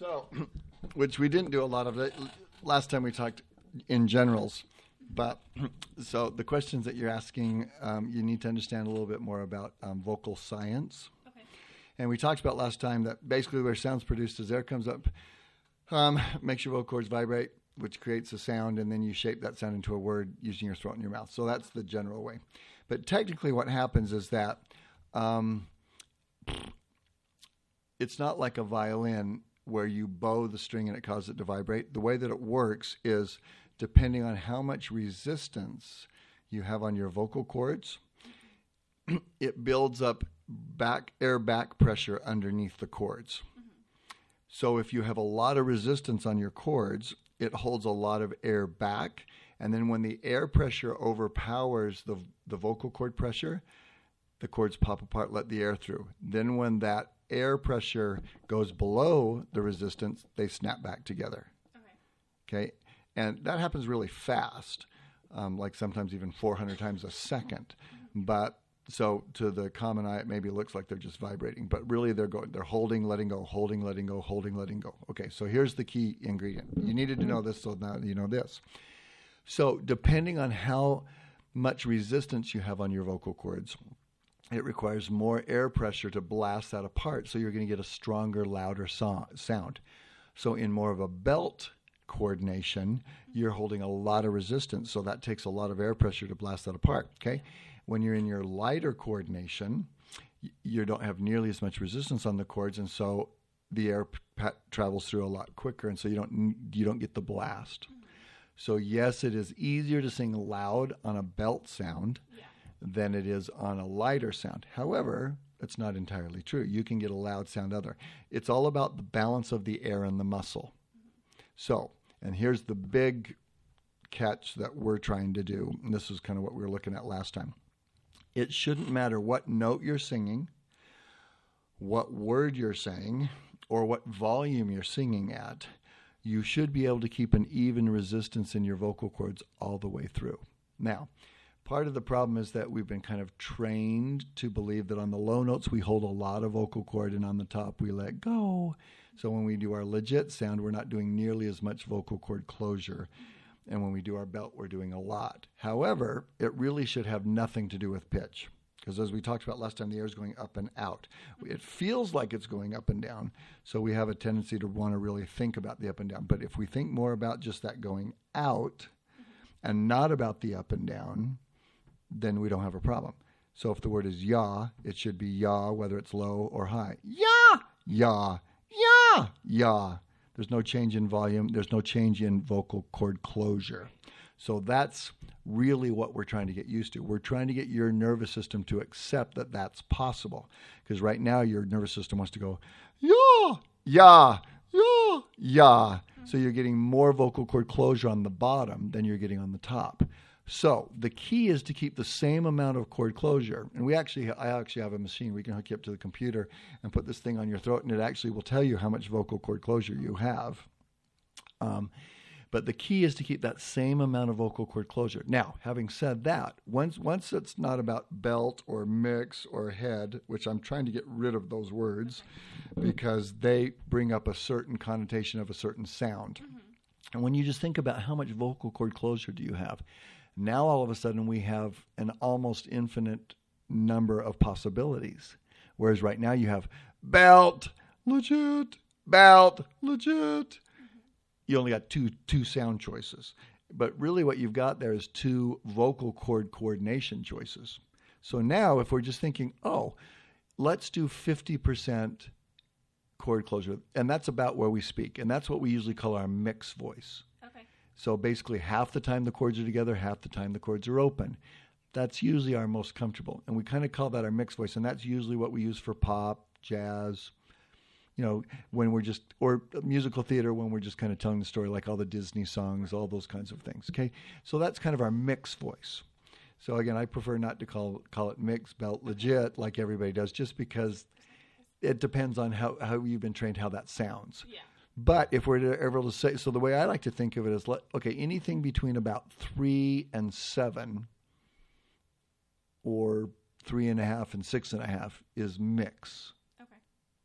So, which we didn't do a lot of it last time we talked in generals. But so the questions that you're asking, you need to understand a little bit more about vocal science. Okay. And we talked about last time that basically where sound's produced is air comes up, makes your vocal cords vibrate, which creates a sound, and then you shape that sound into a word using your throat and your mouth. So that's the general way. But technically what happens is that it's not like a violin where you bow the string and it causes it to vibrate. The way that it works is depending on how much resistance you have on your vocal cords, it builds up air back pressure underneath the cords. Mm-hmm. So if you have a lot of resistance on your cords, it holds a lot of air back. And then when the air pressure overpowers the vocal cord pressure, the cords pop apart, let the air through. Then when that air pressure goes below the resistance, they snap back together. Okay? And that happens really fast, like sometimes even 400 times a second. But so to the common eye, it maybe looks like they're just vibrating, but really they're holding, letting go, holding, letting go, holding, letting go. Okay, so here's the key ingredient. You needed to know this, so now you know this. So depending on how much resistance you have on your vocal cords, it requires more air pressure to blast that apart, so you're going to get a stronger, louder sound. So in more of a belt coordination, you're holding a lot of resistance, so that takes a lot of air pressure to blast that apart, okay? When you're in your lighter coordination, you don't have nearly as much resistance on the cords, and so the air travels through a lot quicker, and so you don't get the blast. So yes, it is easier to sing loud on a belt sound than it is on a lighter sound. However, it's not entirely true. You can get a loud sound other. It's all about the balance of the air and the muscle. So, and here's the big catch that we're trying to do, and this is kind of what we were looking at last time. It shouldn't matter what note you're singing, what word you're saying, or what volume you're singing at. You should be able to keep an even resistance in your vocal cords all the way through. Now, part of the problem is that we've been kind of trained to believe that on the low notes we hold a lot of vocal cord and on the top we let go. So when we do our legit sound, we're not doing nearly as much vocal cord closure. And when we do our belt, we're doing a lot. However, it really should have nothing to do with pitch. Because as we talked about last time, the air is going up and out. It feels like it's going up and down. So we have a tendency to want to really think about the up and down. But if we think more about just that going out and not about the up and down, then we don't have a problem. So if the word is ya, it should be ya, whether it's low or high. Ya, ya, ya, ya. There's no change in volume. There's no change in vocal cord closure. So that's really what we're trying to get used to. We're trying to get your nervous system to accept that that's possible. Because right now your nervous system wants to go, ya, ya, ya, ya. So you're getting more vocal cord closure on the bottom than you're getting on the top. So the key is to keep the same amount of cord closure. And I actually have a machine. We can hook you up to the computer and put this thing on your throat, and it actually will tell you how much vocal cord closure you have. But the key is to keep that same amount of vocal cord closure. Now, having said that, once it's not about belt or mix or head, which I'm trying to get rid of those words because they bring up a certain connotation of a certain sound. Mm-hmm. And when you just think about how much vocal cord closure do you have, now all of a sudden we have an almost infinite number of possibilities. Whereas right now you have belt, legit, belt, legit. You only got two sound choices. But really what you've got there is two vocal cord coordination choices. So now if we're just thinking, let's do 50% cord closure, and that's about where we speak. And that's what we usually call our mixed voice. Okay. So basically half the time the cords are together, half the time the cords are open. That's usually our most comfortable. And we kind of call that our mixed voice. And that's usually what we use for pop, jazz, when we're just, or musical theater, when we're just kind of telling the story, like all the Disney songs, all those kinds of things. Okay. So that's kind of our mixed voice. So again, I prefer not to call it mixed, belt, legit, like everybody does, just because it depends on how you've been trained, how that sounds. Yeah. But if we're ever to say, so the way I like to think of it is, anything between about 3 and 7 or 3.5 and 6.5 is mix. Okay.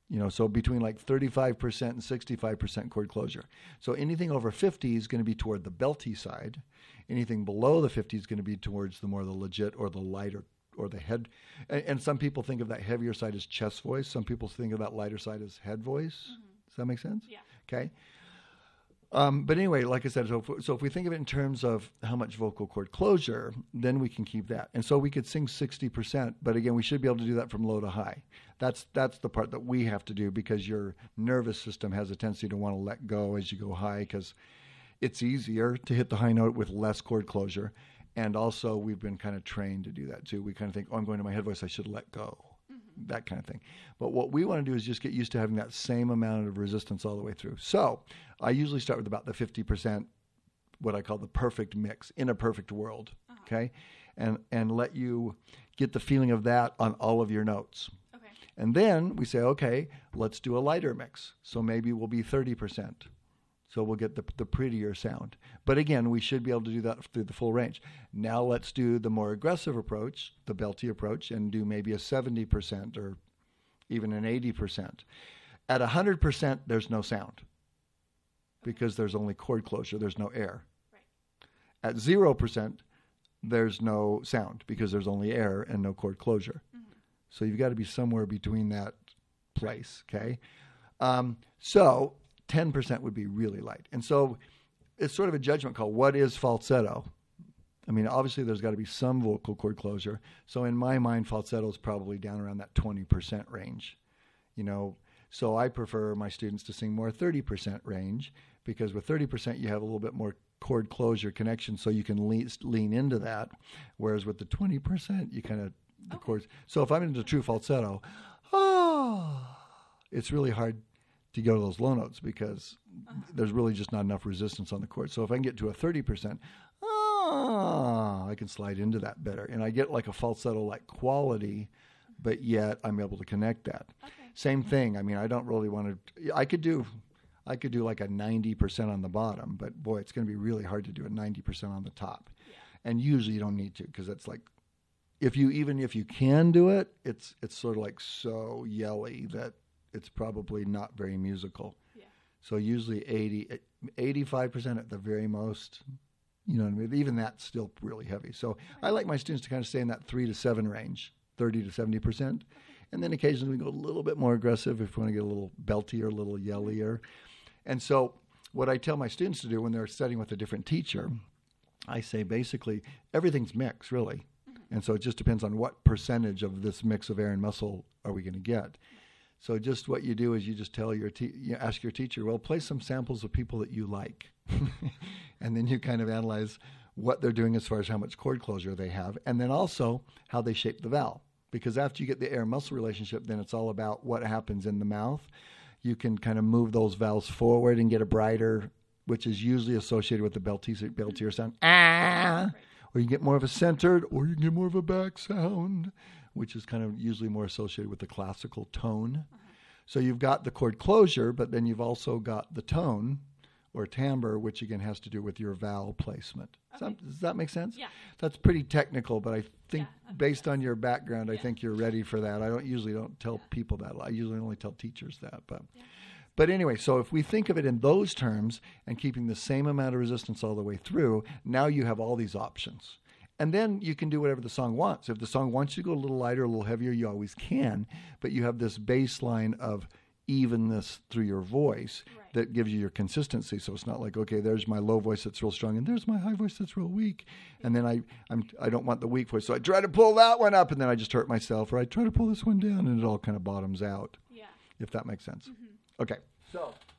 So between like 35% and 65% chord closure. So anything over 50 is going to be toward the belty side. Anything below the 50 is going to be towards the more the legit or the lighter or the head. And some people think of that heavier side as chest voice. Some people think of that lighter side as head voice. Does that make sense? Yeah. Okay. But anyway, like I said, so if we think of it in terms of how much vocal cord closure, then we can keep that. And so we could sing 60%, but again, we should be able to do that from low to high. That's the part that we have to do because your nervous system has a tendency to want to let go as you go high because it's easier to hit the high note with less cord closure. And also we've been kind of trained to do that too. We kind of think, I'm going to my head voice, I should let go. That kind of thing. But what we want to do is just get used to having that same amount of resistance all the way through. So I usually start with about the 50%, what I call the perfect mix, in a perfect world, okay? And let you get the feeling of that on all of your notes. Okay. And then we say, okay, let's do a lighter mix. So maybe we'll be 30%. So we'll get the prettier sound. But again, we should be able to do that through the full range. Now let's do the more aggressive approach, the belty approach, and do maybe a 70% or even an 80%. At 100%, there's no sound because there's only chord closure. There's no air. Right. At 0%, there's no sound because there's only air and no chord closure. So you've got to be somewhere between that place, okay? So 10% would be really light. And so it's sort of a judgment call. What is falsetto? I mean, obviously there's got to be some vocal cord closure. So in my mind, falsetto is probably down around that 20% range. So I prefer my students to sing more 30% range because with 30% you have a little bit more chord closure connection so you can lean into that. Whereas with the 20%, you kind of, the chords. So if I'm into true falsetto, it's really hard to go to those low notes because there's really just not enough resistance on the chord. So if I can get to a 30%, I can slide into that better. And I get like a falsetto-like quality, but yet I'm able to connect that. Okay. Same thing. I mean, I don't really want to, I could do like a 90% on the bottom, but boy, it's going to be really hard to do a 90% on the top. Yeah. And usually you don't need to because it's like, if you can do it, it's sort of like so yelly that it's probably not very musical. Yeah. So usually 85% at the very most, you know what I mean? Even that's still really heavy. So I like my students to kind of stay in that 3 to 7 range, 30 to 70%. And then occasionally we go a little bit more aggressive if we want to get a little beltier, a little yellier. And so what I tell my students to do when they're studying with a different teacher, I say basically everything's mixed, really. And so it just depends on what percentage of this mix of air and muscle are we going to get. So just what you do is you just tell you ask your teacher, well, play some samples of people that you like. And then you kind of analyze what they're doing as far as how much chord closure they have, and then also how they shape the vowel. Because after you get the air-muscle relationship, then it's all about what happens in the mouth. You can kind of move those vowels forward and get a brighter, which is usually associated with the beltier sound. Ah! Or you get more of a centered, or you can get more of a back sound, which is kind of usually more associated with the classical tone. So you've got the chord closure, but then you've also got the tone or timbre, which again has to do with your vowel placement. Okay. Does that make sense? Yeah. That's pretty technical, but I think based on your background, I think you're ready for that. I usually don't tell people that. I usually only tell teachers that. But anyway, so if we think of it in those terms and keeping the same amount of resistance all the way through, now you have all these options. And then you can do whatever the song wants. If the song wants you to go a little lighter, a little heavier, you always can. But you have this baseline of evenness through your voice that gives you your consistency. So it's not like, okay, there's my low voice that's real strong, and there's my high voice that's real weak. And then I don't want the weak voice, so I try to pull that one up, and then I just hurt myself, or I try to pull this one down, and it all kind of bottoms out. Yeah. If that makes sense. Okay. So